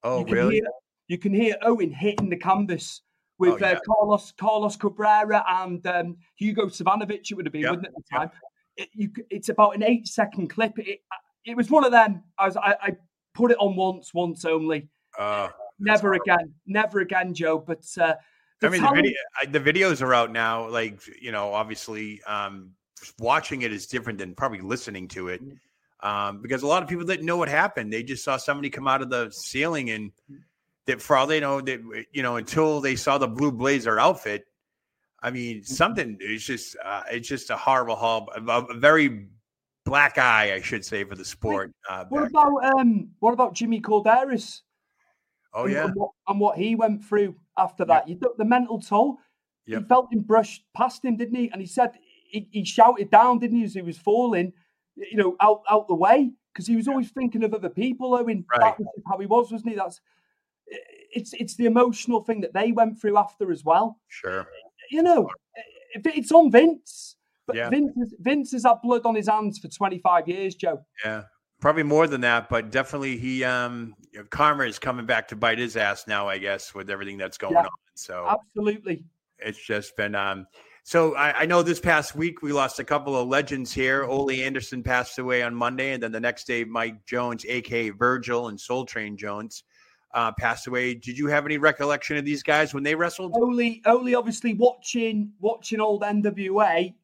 You can hear Owen hitting the canvas with Carlos Cabrera and Hugo Savanovic. It would have been, wouldn't it, at the time? It's about an 8-second clip. It was one of them. I put it on once only. Never again, Joe. But I mean, the videos are out now. Like, you know, obviously, watching it is different than probably listening to it, because a lot of people didn't know what happened. They just saw somebody come out of the ceiling, and that for all they know, that, you know, until they saw the blue blazer outfit. I mean, something is just it's just a horrible, a very black eye, I should say, for the sport. What about Jimmy Calderas? Oh, and what he went through after that. You took the mental toll. He felt him brushed past him, didn't he? And he said he shouted down, didn't he, as he was falling, you know, out the way, because he was always thinking of other people. I mean, that was how he was, wasn't he? It's the emotional thing that they went through after as well. Sure. You know, it's on Vince. But Vince has had blood on his hands for 25 years, Joe. Yeah. Probably more than that, but definitely he karma is coming back to bite his ass now, I guess, with everything that's going on. So absolutely, it's just been so I know this past week we lost a couple of legends here. Ole Anderson passed away on Monday, and then the next day Mike Jones, aka Virgil, and Soul Train Jones passed away. Did you have any recollection of these guys when they wrestled? Ole obviously watching old NWA,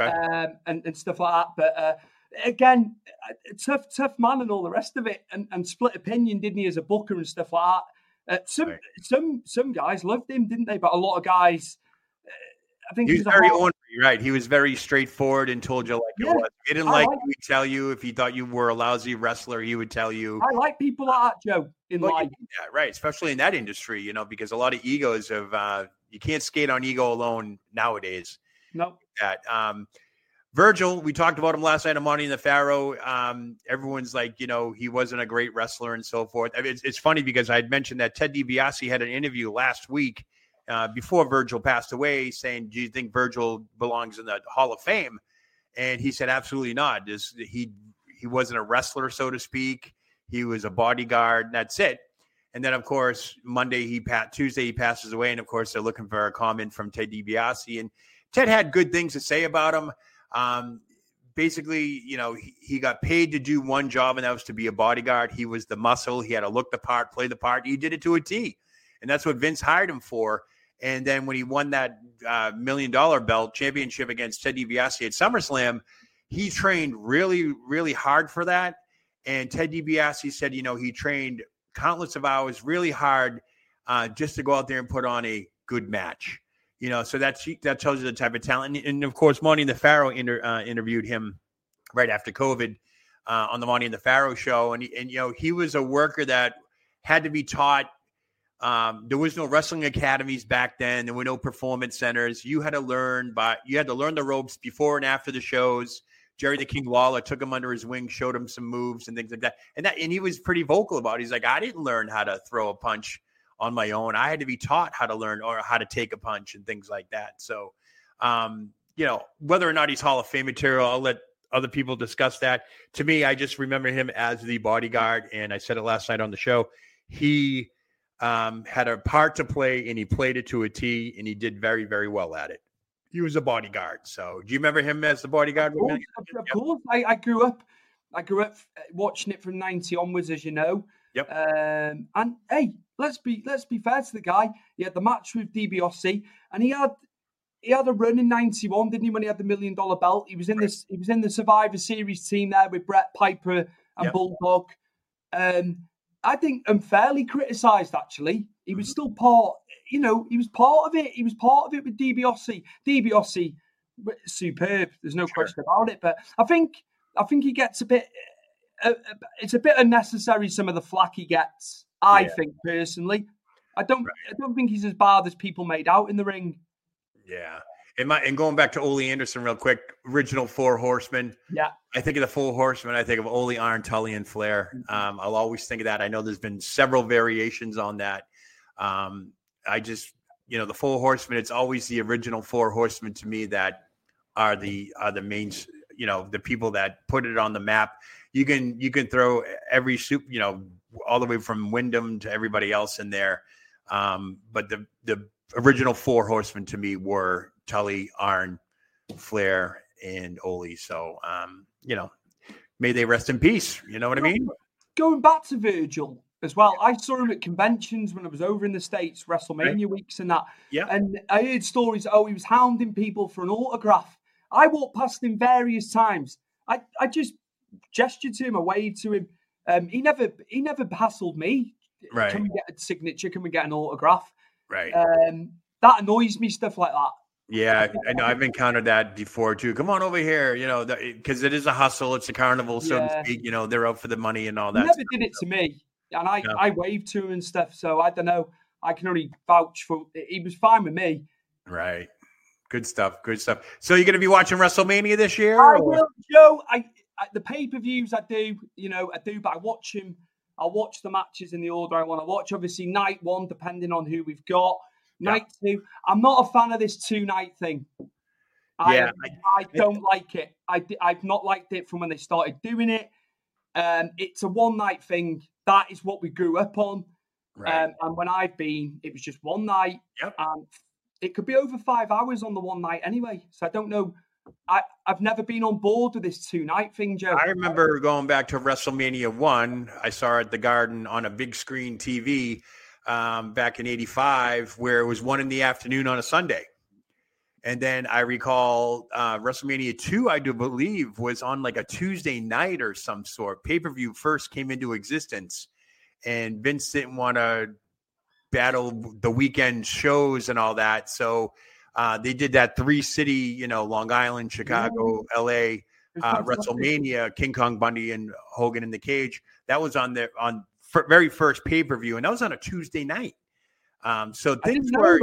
and stuff like that, but. Again, tough man and all the rest of it, and split opinion, didn't he, as a booker and stuff like that. Some guys loved him, didn't they? But a lot of guys, I think he was very ornery, right? He was very straightforward and told you like it was. He didn't like you, he'd tell you. If he thought you were a lousy wrestler, he would tell you. I like people like that, Joe, in life. Yeah, right. Especially in that industry, you know, because a lot of egos you can't skate on ego alone nowadays. No. Virgil, we talked about him last night on Money in the Pharaoh. Everyone's like, you know, he wasn't a great wrestler and so forth. I mean, it's funny because I had mentioned that Ted DiBiase had an interview last week before Virgil passed away saying, do you think Virgil belongs in the Hall of Fame? And he said, absolutely not. He wasn't a wrestler, so to speak. He was a bodyguard, and that's it. And then, of course, Tuesday he passes away. And, of course, they're looking for a comment from Ted DiBiase. And Ted had good things to say about him. Basically, you know, he got paid to do one job, and that was to be a bodyguard. He was the muscle. He had to look the part, play the part. He did it to a T. And that's what Vince hired him for. And then when he won that $1 million belt championship against Ted DiBiase at SummerSlam, he trained really, really hard for that. And Ted DiBiase said, you know, he trained countless of hours really hard just to go out there and put on a good match. You know, so that tells you the type of talent. And of course, Money in the Pharaoh interviewed him right after COVID on the Money in the Pharaoh show. And you know, he was a worker that had to be taught. There was no wrestling academies back then. There were no performance centers. You had to learn the ropes before and after the shows. Jerry the King Lawler took him under his wing, showed him some moves and things like that. And he was pretty vocal about it. He's like, I didn't learn how to throw a punch on my own. I had to be taught how to learn or how to take a punch and things like that. So, you know, whether or not he's Hall of Fame material, I'll let other people discuss that. To me, I just remember him as the bodyguard. And I said it last night on the show. He had a part to play, and he played it to a T, and he did very, very well at it. He was a bodyguard. So do you remember him as the bodyguard? Of course. I grew up watching it from 90 onwards, as you know. Yep. And hey, let's be fair to the guy. He had the match with DiBiase, and he had a run in '91, didn't he? When he had the $1 million belt, he was in this. He was in the Survivor Series team there with Bret, Piper, and Bulldog. I think unfairly criticised. Actually, he was still part. You know, he was part of it. He was part of it with DiBiase. DiBiase, superb. There's no question about it. But I think he gets a bit. It's a bit unnecessary. Some of the flack he gets. I think personally, I don't think he's as bad as people made out in the ring. Yeah. And going back to Ole Anderson real quick, original Four Horsemen. Yeah. I think of the Four Horsemen. I think of Ole, Arn, Tully, and Flair. I'll always think of that. I know there's been several variations on that. I just, the Four Horsemen, it's always the original Four Horsemen to me that are the main, the people that put it on the map. You can throw every soup, all the way from Wyndham to everybody else in there. But the original Four Horsemen to me were Tully, Arn, Flair, and Ole. So, may they rest in peace. You know what I mean? Going back to Virgil as well, I saw him at conventions when I was over in the States, WrestleMania weeks and that. Yeah. And I heard stories, he was hounding people for an autograph. I walked past him various times. I just gestured to him, I waved to him. He never hassled me. Right. Can we get a signature? Can we get an autograph? Right. That annoys me, stuff like that. Yeah, I know. I've encountered that before too. Come on over here, because it is a hustle. It's a carnival, so to speak. They're out for the money and all that. He never did it to me, and I waved to him and stuff. So I don't know. I can only vouch for. He was fine with me. Right. Good stuff. Good stuff. So you're going to be watching WrestleMania this year? I will, Joe. The pay-per-views I do, but I watch him. I'll watch the matches in the order I want to watch. Obviously, night one, depending on who we've got. Night two, I'm not a fan of this 2-night thing. I don't like it. I've not liked it from when they started doing it. It's a one-night thing. That is what we grew up on. Right. And when I've been, it was just one night. Yep. And it could be over 5 hours on the one night anyway. So I don't know. I've never been on board with this 2-night thing, Joe. I remember going back to WrestleMania 1. I saw it at the Garden on a big screen TV back in '85, where it was 1 p.m. on a Sunday. And then I recall WrestleMania 2, I do believe, was on like a Tuesday night or some sort. Pay-per-view first came into existence, and Vince didn't want to battle the weekend shows and all that. So they did that 3-city, Long Island, Chicago, LA, WrestleMania, King Kong Bundy and Hogan in the cage. That was on very first pay-per-view, and that was on a Tuesday night. So things were,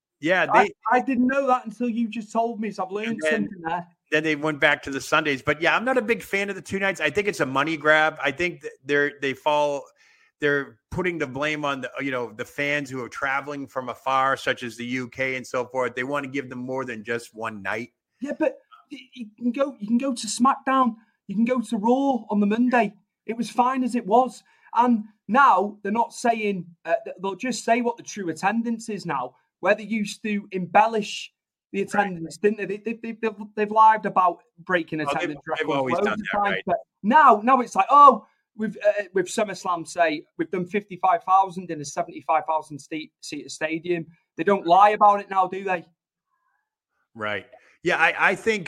I didn't know that until you just told me. So I've learned something there. Then they went back to the Sundays, but yeah, I'm not a big fan of the 2 nights. I think it's a money grab. I think that they're putting the blame on the fans who are traveling from afar, such as the UK and so forth. They want to give them more than just one night. Yeah, but you can go to SmackDown, you can go to Raw on the Monday. It was fine as it was. And now they're not saying, they'll just say what the true attendance is now, where they used to embellish the attendance, didn't they? They've lied about breaking attendance records. They've always done that, right? But now it's like, with SummerSlam, say, we've done 55,000 in a 75,000 seat stadium. They don't lie about it now, do they? Right. Yeah, I think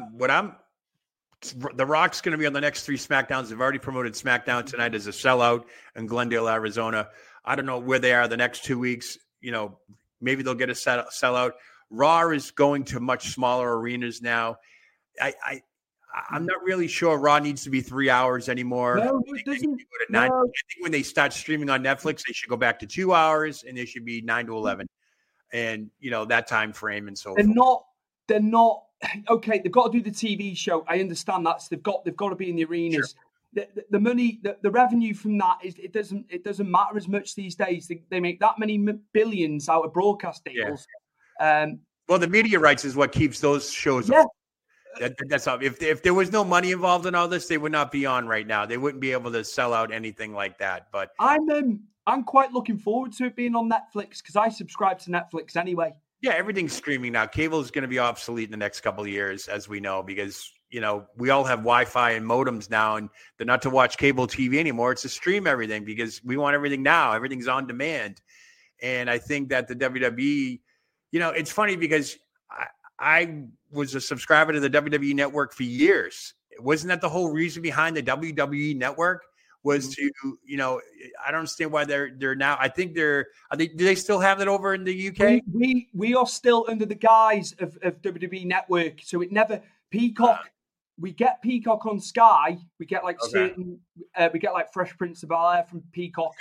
The Rock's going to be on the next 3 SmackDowns. They've already promoted SmackDown tonight as a sellout in Glendale, Arizona. I don't know where they are the next 2 weeks. Maybe they'll get a sellout. Raw is going to much smaller arenas now. I'm not really sure Raw needs to be 3 hours anymore. No, it doesn't. I think when they start streaming on Netflix, they should go back to 2 hours, and they should be 9 to 11, and that time frame and so forth. They're not okay. They've got to do the TV show. I understand that. So they've got to be in the arenas. Sure. The money, the revenue from that it doesn't matter as much these days. They make that many billions out of broadcast deals. Yeah. Well, the media rights is what keeps those shows. Yeah. That's all. If there was no money involved in all this, they would not be on right now. They wouldn't be able to sell out anything like that. But I'm quite looking forward to it being on Netflix because I subscribe to Netflix anyway. Yeah, everything's streaming now. Cable is going to be obsolete in the next couple of years, as we know, because we all have Wi-Fi and modems now, and they're not to watch cable TV anymore. It's to stream everything because we want everything now. Everything's on demand. And I think that the WWE, it's funny because I was a subscriber to the WWE Network for years. Wasn't that the whole reason behind the WWE Network? Was to, I don't understand why they're now. I think do they still have that over in the UK? We are still under the guise of WWE Network. So it never, Peacock, we get Peacock on Sky. We get like certain, we get like Fresh Prince of Bel-Air from Peacock.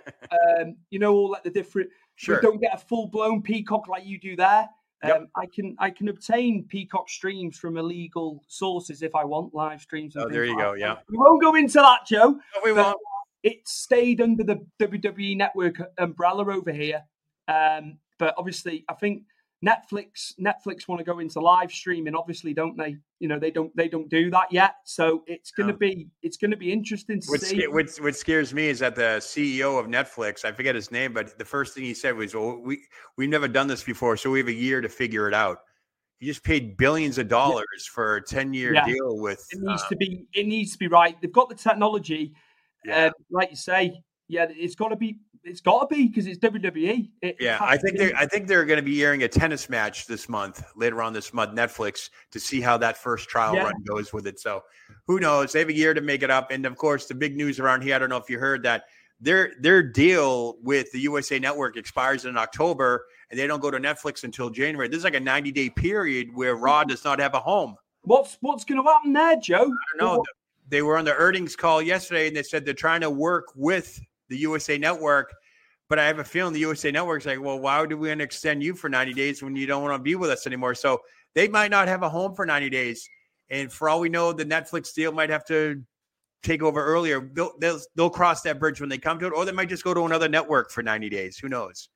All like the different, we don't get a full blown Peacock like you do there. I can obtain Peacock streams from illegal sources if I want live streams. Oh, there you go. Yeah, we won't go into that, Joe. No, we won't. It stayed under the WWE Network umbrella over here, but obviously, I think Netflix want to go into live streaming. Obviously, don't they? They don't do that yet. So it's gonna be interesting to see. What scares me is that the CEO of Netflix, I forget his name, but the first thing he said was, "Well, we've never done this before, so we have a year to figure it out." He just paid billions of dollars for a 10-year deal with. It needs to be right. They've got the technology, like you say. Yeah, it's got to be because it's WWE. I think they're going to be airing a tennis match later on this month, Netflix, to see how that first trial run goes with it. So who knows? They have a year to make it up. And of course, the big news around here, I don't know if you heard that their deal with the USA Network expires in October, and they don't go to Netflix until January. This is like a 90-day period where Raw does not have a home. What's going to happen there, Joe? I don't know. They were on the earnings call yesterday, and they said they're trying to work with the USA Network, but I have a feeling the USA Network's like, well, why do we want to extend you for 90 days when you don't want to be with us anymore? So they might not have a home for 90 days. And for all we know, the Netflix deal might have to take over earlier. They'll cross that bridge when they come to it, or they might just go to another network for 90 days. Who knows?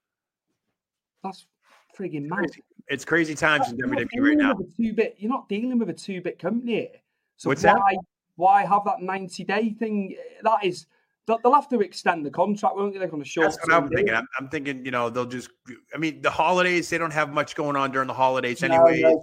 That's friggin' mad. It's crazy times in WWE right now. You're not dealing with a 2-bit company here. So what's that? Why have that 90-day thing? That is... They'll have to extend the contract, won't they? They're going to show. That's what I'm thinking. I'm thinking, they'll just. I mean, the holidays, they don't have much going on during the holidays anyway. No.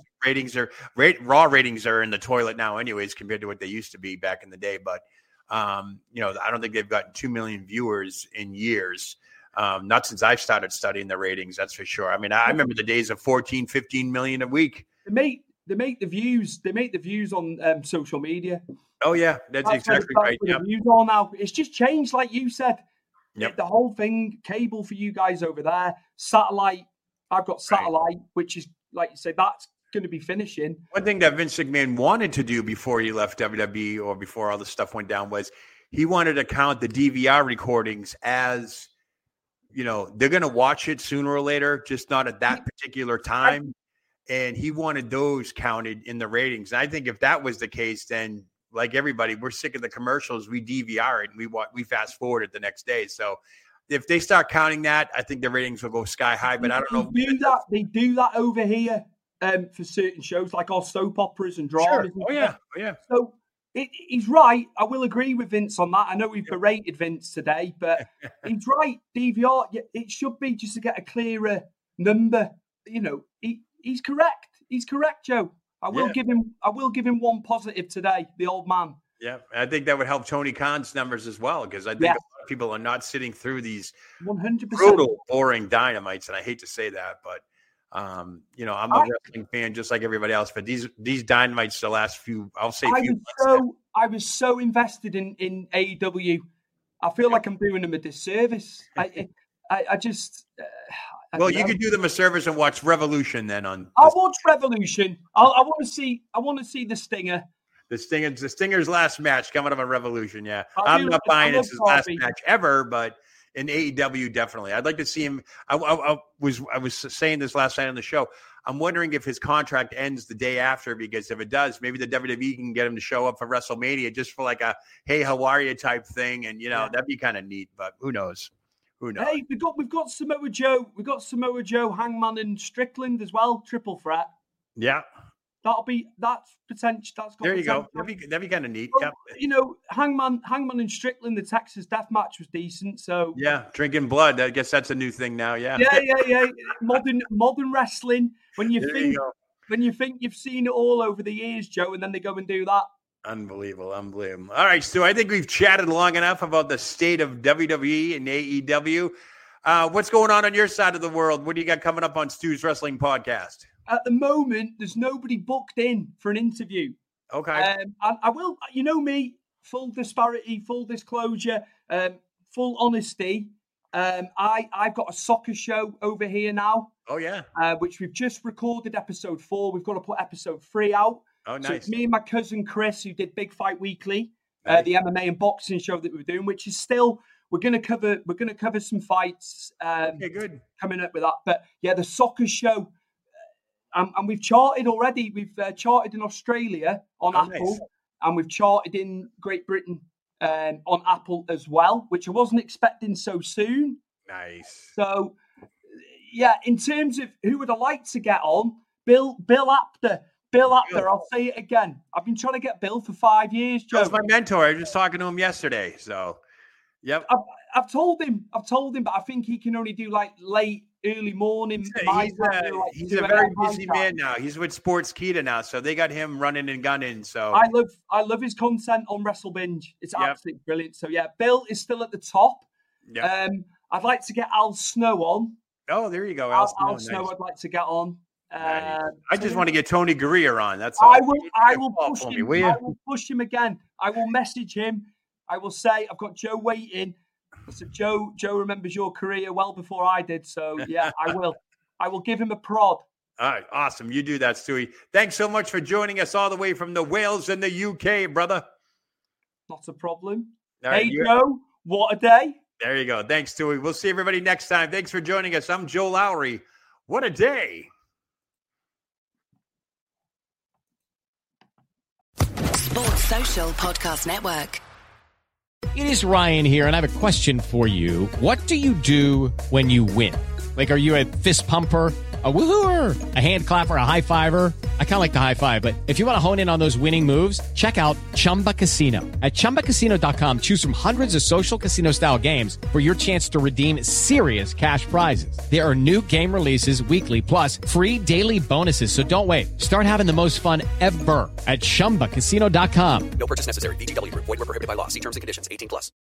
Raw ratings are in the toilet now, anyways, compared to what they used to be back in the day. But I don't think they've gotten 2 million viewers in years. Not since I've started studying the ratings, that's for sure. I mean, I remember the days of 14, 15 million a week. They make the views. They make the views on social media. Oh yeah, that's exactly right. Yeah, views all now. It's just changed, like you said. Yep. The whole thing, cable for you guys over there, satellite. I've got satellite, which is like you said, that's going to be finishing. One thing that Vince McMahon wanted to do before he left WWE or before all this stuff went down was he wanted to count the DVR recordings as, they're going to watch it sooner or later, just not at that particular time. And he wanted those counted in the ratings. And I think if that was the case, then like everybody, we're sick of the commercials. We DVR it and we fast forward it the next day. So if they start counting that, I think the ratings will go sky high. But I don't know. They do that over here for certain shows, like our soap operas and dramas. Sure. Oh yeah. So he's right. I will agree with Vince on that. I know we've berated Vince today, but he's right. DVR, it should be just to get a clearer number. He's correct. He's correct, Joe. I will give him one positive today, the old man. Yeah, I think that would help Tony Khan's numbers as well, because I think a lot of people are not sitting through these 100% brutal, boring dynamites, and I hate to say that, but I'm a wrestling fan just like everybody else. But these dynamites, the last few, I'll say, I was so invested in AEW. I feel like I'm doing them a disservice. I just. You could do them a service and watch Revolution then on. I'll watch Revolution. I want to see the Stinger. The Stinger's last match coming up on Revolution. Yeah, I'm not buying it's his last match ever, but in AEW definitely. I'd like to see him. I was saying this last night on the show. I'm wondering if his contract ends the day after, because if it does, maybe the WWE can get him to show up for WrestleMania just for like a "Hey, how are you" type thing, and that'd be kind of neat. But who knows? Who knows? Hey, we've got Samoa Joe. We've got Samoa Joe, Hangman, and Strickland as well. Triple threat. Yeah. That's potential. That's got there you potential. Go. That'd be kind of neat. Well, yeah. Hangman and Strickland, the Texas Death Match was decent. So yeah, drinking blood. I guess that's a new thing now. Yeah. Yeah. Modern wrestling. When you When you think you've seen it all over the years, Joe, and then they go and do that. Unbelievable. All right, Stu, I think we've chatted long enough about the state of WWE and AEW. What's going on your side of the world? What do you got coming up on Stu's Wrestling Podcast? At the moment, there's nobody booked in for an interview. Okay. I will, you know me, full disparity, full disclosure, full honesty. I've got a soccer show over here now. Oh, yeah. Which we've just recorded episode 4. We've got to put episode 3 out. Oh, nice. So it's me and my cousin Chris, who did Big Fight Weekly, Nice. the MMA and boxing show that we're doing, which is still, we're going to cover some fights. Okay, good. Coming up with that. But yeah, the soccer show, and we've charted already. We've charted in Australia on Apple, nice. and we've charted in Great Britain on Apple as well, which I wasn't expecting so soon. Nice. So, yeah, in terms of who would I like to get on, Bill Apter. I'll say it again. I've been trying to get Bill for 5 years, Joe. That was my mentor. I was just talking to him yesterday. So, yep. I've told him, but I think he can only do like late, early morning. He's a very busy man now. He's with Sportskeeda now, so they got him running and gunning. So I love his content on Wrestle Binge. It's absolutely brilliant. So yeah, Bill is still at the top. Yep. I'd like to get Al Snow on. Oh, there you go. Al Snow, nice. I'd like to get on. I just want to get Tony Gurria on. That's all. I will push him. I will push him again. I will message him. I will say I've got Joe waiting. I said, Joe remembers your career well before I did. So yeah, I will. I will give him a prod. All right, awesome. You do that, Stewie. Thanks so much for joining us all the way from the Wales in the UK, brother. Not a problem. Right, hey, Joe, what a day. There you go. Thanks, Stewie. We'll see everybody next time. Thanks for joining us. I'm Joe Lowry. What a day. Sports Social Podcast Network. It is Ryan here, and I have a question for you. What do you do when you win? Like, are you a fist pumper, a woohooer, a hand clapper, a high fiver? I kind of like the high five, but if you want to hone in on those winning moves, check out Chumba Casino. At ChumbaCasino.com, choose from hundreds of social casino-style games for your chance to redeem serious cash prizes. There are new game releases weekly, plus free daily bonuses, so don't wait. Start having the most fun ever at ChumbaCasino.com. No purchase necessary. VGW. Void where prohibited by law. See terms and conditions. 18+.